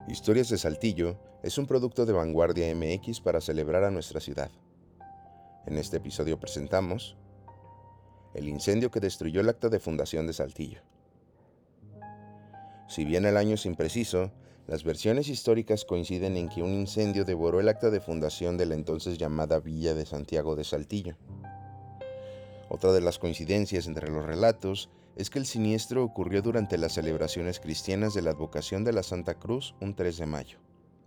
Historias de Saltillo es un producto de Vanguardia MX para celebrar a nuestra ciudad. En este episodio presentamos el incendio que destruyó el acta de fundación de Saltillo. Si bien el año es impreciso, las versiones históricas coinciden en que un incendio devoró el acta de fundación de la entonces llamada Villa de Santiago de Saltillo. Otra de las coincidencias entre los relatos es que el siniestro ocurrió durante las celebraciones cristianas de la advocación de la Santa Cruz un 3 de mayo.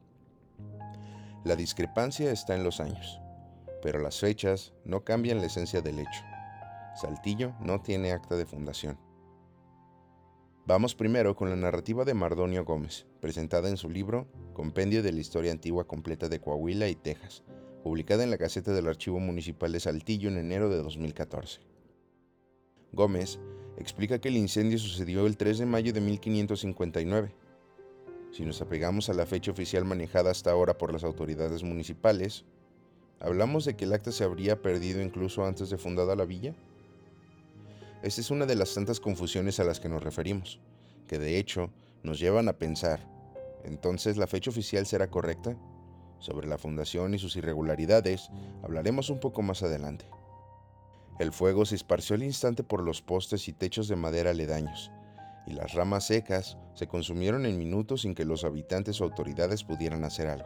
La discrepancia está en los años, pero las fechas no cambian la esencia del hecho. Saltillo no tiene acta de fundación. Vamos primero con la narrativa de Mardonio Gómez, presentada en su libro Compendio de la Historia Antigua Completa de Coahuila y Texas, publicada en la Gaceta del Archivo Municipal de Saltillo en enero de 2014. Gómez explica que el incendio sucedió el 3 de mayo de 1559. Si nos apegamos a la fecha oficial manejada hasta ahora por las autoridades municipales, ¿hablamos de que el acta se habría perdido incluso antes de fundada la villa? Esta es una de las tantas confusiones a las que nos referimos, que de hecho nos llevan a pensar, ¿entonces la fecha oficial será correcta? Sobre la fundación y sus irregularidades hablaremos un poco más adelante. El fuego se esparció al instante por los postes y techos de madera aledaños, y las ramas secas se consumieron en minutos sin que los habitantes o autoridades pudieran hacer algo.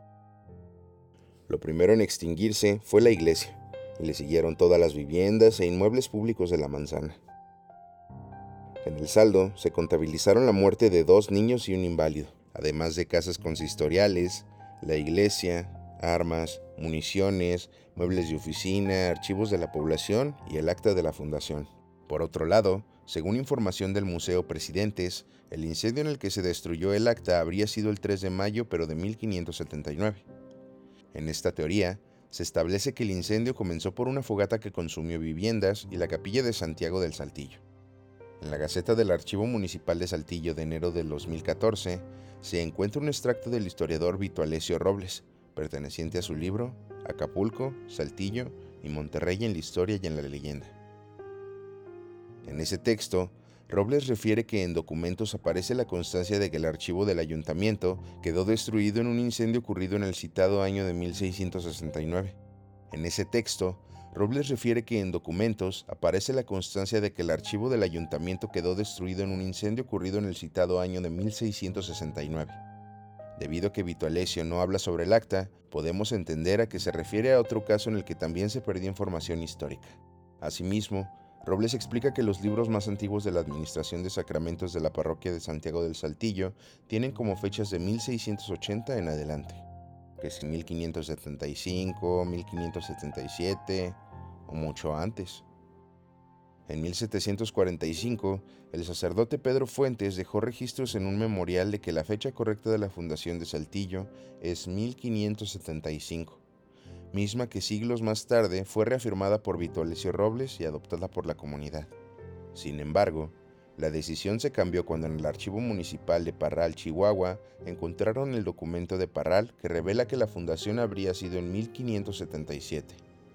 Lo primero en extinguirse fue la iglesia, y le siguieron todas las viviendas e inmuebles públicos de la manzana. En el saldo se contabilizaron la muerte de 2 niños y un inválido, además de casas consistoriales, la iglesia, armas, municiones, muebles de oficina, archivos de la población y el acta de la fundación. Por otro lado, según información del Museo Presidentes, el incendio en el que se destruyó el acta habría sido el 3 de mayo pero de 1579. En esta teoría, se establece que el incendio comenzó por una fogata que consumió viviendas y la capilla de Santiago del Saltillo. En la Gaceta del Archivo Municipal de Saltillo de enero del 2014 se encuentra un extracto del historiador Vito Alessio Robles, perteneciente a su libro Acapulco, Saltillo y Monterrey en la historia y en la leyenda. En ese texto, Robles refiere que en documentos aparece la constancia de que el archivo del ayuntamiento quedó destruido en un incendio ocurrido en el citado año de 1669. En ese texto, Robles refiere que en documentos aparece la constancia de que el archivo del ayuntamiento quedó destruido en un incendio ocurrido en el citado año de 1669. Debido a que Vito Alessio no habla sobre el acta, podemos entender a que se refiere a otro caso en el que también se perdió información histórica. Asimismo, Robles explica que los libros más antiguos de la Administración de Sacramentos de la Parroquia de Santiago del Saltillo tienen como fechas de 1680 en adelante, que es 1575, 1577 o mucho antes. En 1745, el sacerdote Pedro Fuentes dejó registros en un memorial de que la fecha correcta de la fundación de Saltillo es 1575, misma que siglos más tarde fue reafirmada por Vito Alessio Robles y adoptada por la comunidad. Sin embargo, la decisión se cambió cuando en el Archivo Municipal de Parral, Chihuahua, encontraron el documento de Parral que revela que la fundación habría sido en 1577.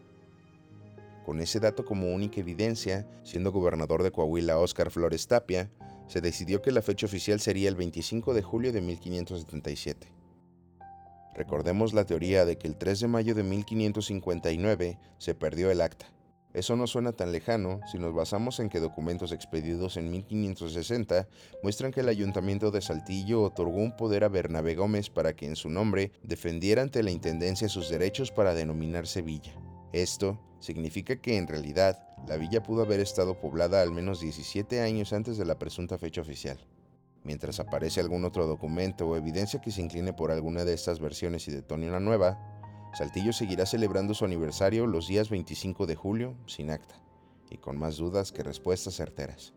Con ese dato como única evidencia, siendo gobernador de Coahuila Óscar Flores Tapia, se decidió que la fecha oficial sería el 25 de julio de 1577. Recordemos la teoría de que el 3 de mayo de 1559 se perdió el acta. Eso no suena tan lejano si nos basamos en que documentos expedidos en 1560 muestran que el Ayuntamiento de Saltillo otorgó un poder a Bernabé Gómez para que en su nombre defendiera ante la Intendencia sus derechos para denominarse villa. Esto significa que en realidad la villa pudo haber estado poblada al menos 17 años antes de la presunta fecha oficial. Mientras aparece algún otro documento o evidencia que se incline por alguna de estas versiones y detone una nueva, Saltillo seguirá celebrando su aniversario los días 25 de julio sin acta, y con más dudas que respuestas certeras.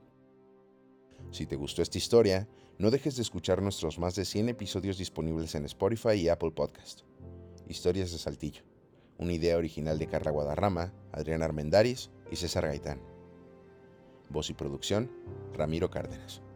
Si te gustó esta historia, no dejes de escuchar nuestros más de 100 episodios disponibles en Spotify y Apple Podcast. Historias de Saltillo, una idea original de Carla Guadarrama, Adrián Armendáriz y César Gaitán. Voz y producción, Ramiro Cárdenas.